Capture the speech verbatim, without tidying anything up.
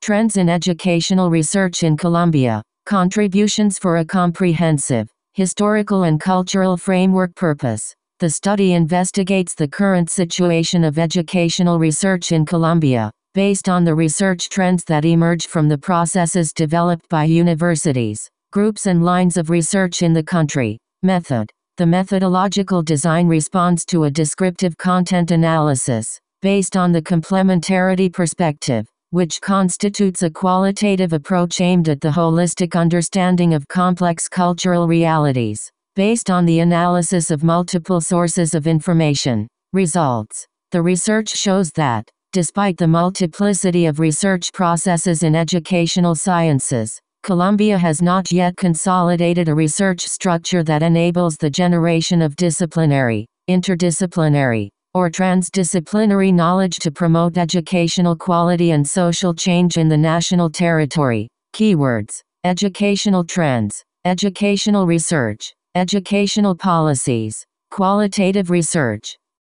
Trends in educational research in Colombia. Contributions for a comprehensive, historical and cultural framework. Purpose. The study investigates the current situation of educational research in Colombia, based on the research trends that emerge from the processes developed by universities, groups and lines of research in the country. Method. The methodological design responds to a descriptive content analysis, based on the complementarity perspective, which constitutes a qualitative approach aimed at the holistic understanding of complex cultural realities, based on the analysis of multiple sources of information. Results. The research shows that, despite the multiplicity of research processes in educational sciences, Colombia has not yet consolidated a research structure that enables the generation of disciplinary, interdisciplinary, or transdisciplinary knowledge to promote educational quality and social change in the national territory. Keywords: educational trends, educational research, educational policies, qualitative research.